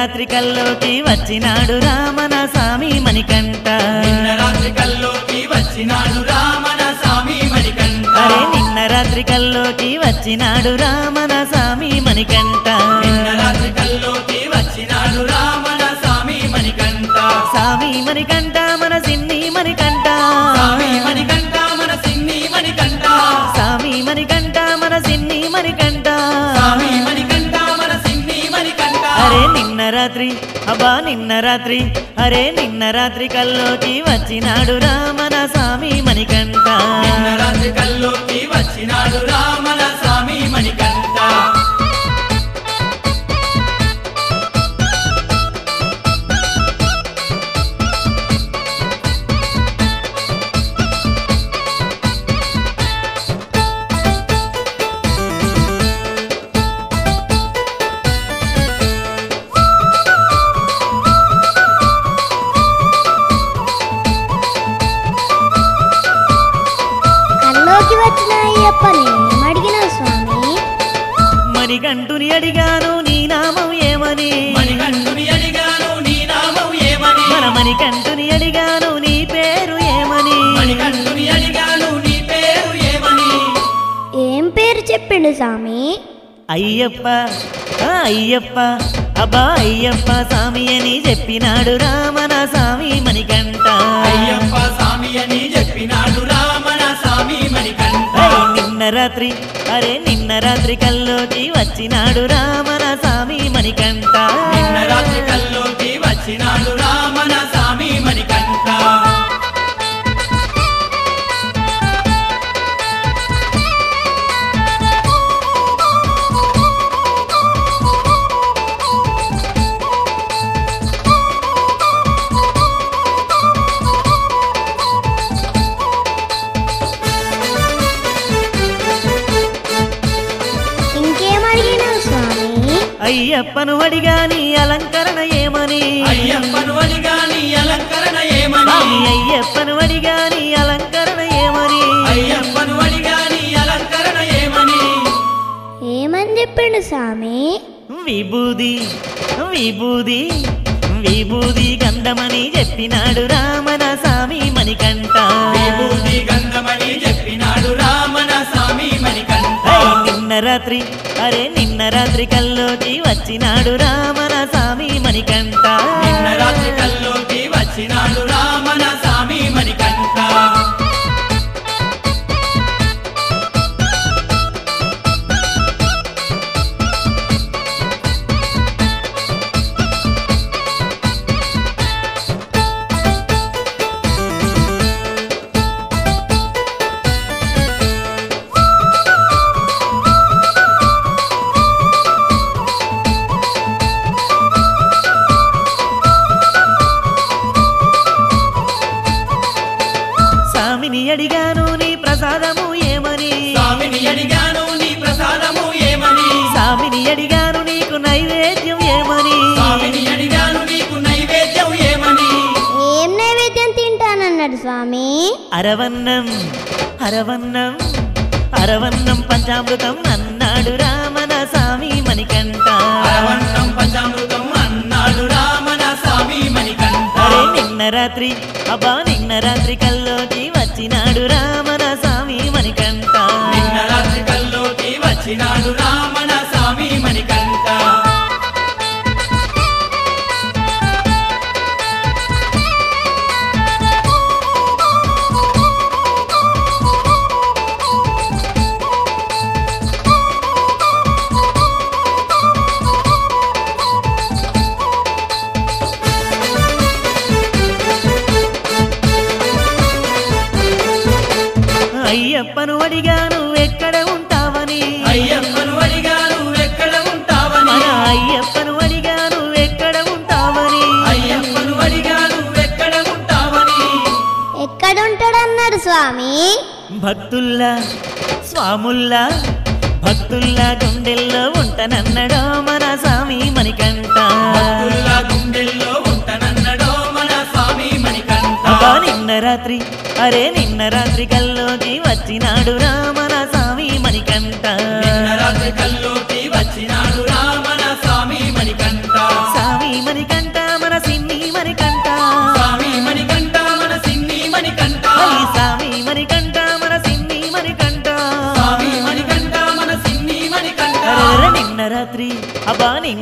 రాత్రి కల్లోకి వచ్చినాడు రామన స్వామి మణికంఠ నిన్న రాత్రి కల్లోకి వచ్చినాడు రామన స్వామి మణికంఠ అరే నిన్న రాత్రి కల్లోకి వచ్చినాడు రామన స్వామి మణికంఠ నిన్న రాత్రి కల్లోకి వచ్చినాడు రామన స్వామి మణికంఠ స్వామి మణికంఠ మన సిన్ని మణికంఠ స్వామి మణికంఠ మన సిన్ని మణికంఠ స్వామి మణికంఠ మన సిన్ని మణికంఠ స్వామి మణికంఠ మన సిన్ని మణికంఠ అరే నిన్న రాత్రి అబ్బా నిన్న రాత్రి అరే నిన్న రాత్రి కల్లోకి వచ్చినాడు రామన స్వామి మణికంఠ నిన్న రాత్రి కల్లోకి వచ్చినాడు రామన స్వామి మణికంఠ కల్లోకి వచ్చిన అయ్యప్పని ఏమడిగినా స్వామి? మణికంఠుని అడిగాను నీ నామం ఏమని మణికంఠుని అడిగాను నీ నామం ఏమని మన మణికంఠుని అడిగాను నీ పేరు ఏమని మణికంఠుని అడిగాను నీ పేరు ఏమని ఏం పేరు చెప్పిండు స్వామి? అయ్యప్ప అయ్యప్ప అబ్బా అయ్యప్ప స్వామి అని చెప్పినాడు రామన స్వామి మణికంఠ అయ్యప్ప స్వామి అని చెప్పినాడు రామన స్వామి మణికంఠ నిన్న రాత్రి అరే నిన్న రాత్రి కల్లోకి వచ్చినాడు రామన స్వామి మణికంఠ నిన్న రాత్రి కల్లోకి వచ్చినాడు రామన స్వామి మణికంఠ ఇంకేమడిగినా స్వామి? అయ్యప్పను అడిగాని అలంకరణ ఏమని అయ్యప్పను అడిగాని అలంకరణ ఏమని స్వామి అయ్యప్పను అడిగాని అలంకరణ ఏమని అయ్యప్పను అడిగాని అలంకరణ ఏమని ఏమని చెప్పిండు స్వామి? విభూది విభూది విభూది గంధమని చెప్పినాడు రామన స్వామి మణికంఠ విభూతి గంధమని చెప్పినాడు రామన స్వామి మణికంఠ నిన్న రాత్రి అరే నిన్న రాత్రి కల్లోకి వచ్చినాడు రామన స్వామి మణికంఠ నిన్న రాత్రి కల్లోకి వచ్చినాడు రామన స్వామి మణికంఠ స్వామిని అడిగాను నీ ప్రసాదము ఏమని స్వామిని అడిగాను నీ ప్రసాదము ఏమని స్వామిని అడిగాను నీకు నైవేద్యం ఏమని స్వామిని అడిగాను నీకు నైవేద్యం ఏమని ఏం నైవేద్యం తింటానన్నాడు స్వామి? అరవన్నం అరవన్నం అరవన్నం పంచామృతం అన్నాడు రామన స్వామి మణికంఠ అరవన్నం పంచామృతం అన్నాడు రామన స్వామి మణికంఠ అరే నిన్న రాత్రి అబ్బా నిన్న రాత్రి కల్లోకి వచ్చినాడు రామన స్వామి మణికంఠ నిన్న రాత్రి కల్లోకి వచ్చినాడు రామన స్వామి మణికంఠ అయ్యప్పను అడిగాను ఎక్కడ ఉంటావని అయ్యప్పను అడిగాను ఎక్కడ ఉంటావని మన అయ్యప్పను అడిగాను ఎక్కడ ఉంటావని అయ్యప్పను అడిగాను ఎక్కడ ఉంటావని ఎక్కడుంటాడన్నాడు స్వామి? భక్తుల్లా స్వాముల్లా భక్తుల్లా గుండెల్లో ఉంటానన్నడో మన స్వామి మణికంఠ భక్తుల్లా గుండెల్లో ఉంటానన్నడో మన స్వామి మణికంఠ అబ్బా నిన్న రాత్రి అరే నిన్న రాత్రి కల్లోకి వచ్చినాడు రామన స్వామి మణికంఠ నిన్న రాత్రి కల్లోకి వచ్చినాడు రామన స్వామి మణికంఠ స్వామి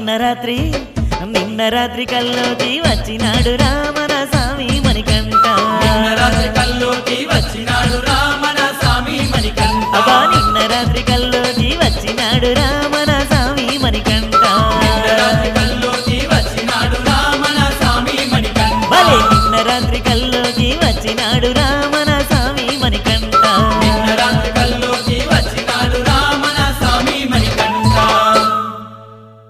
నిన్న రాత్రి కల్లోకి వచ్చినాడు రామన స్వామి మణికంఠ నిన్న రాత్రి కల్లోకి వచ్చినాడు రామన స్వామి మణికంఠ అబ్బా నిన్న రాత్రి కల్లోకి వచ్చినాడు రామన స్వామి మణికంఠ నిన్న రాత్రి కల్లోకి వచ్చినాడు రామన స్వామి మణికంఠ భలే నిన్న రాత్రి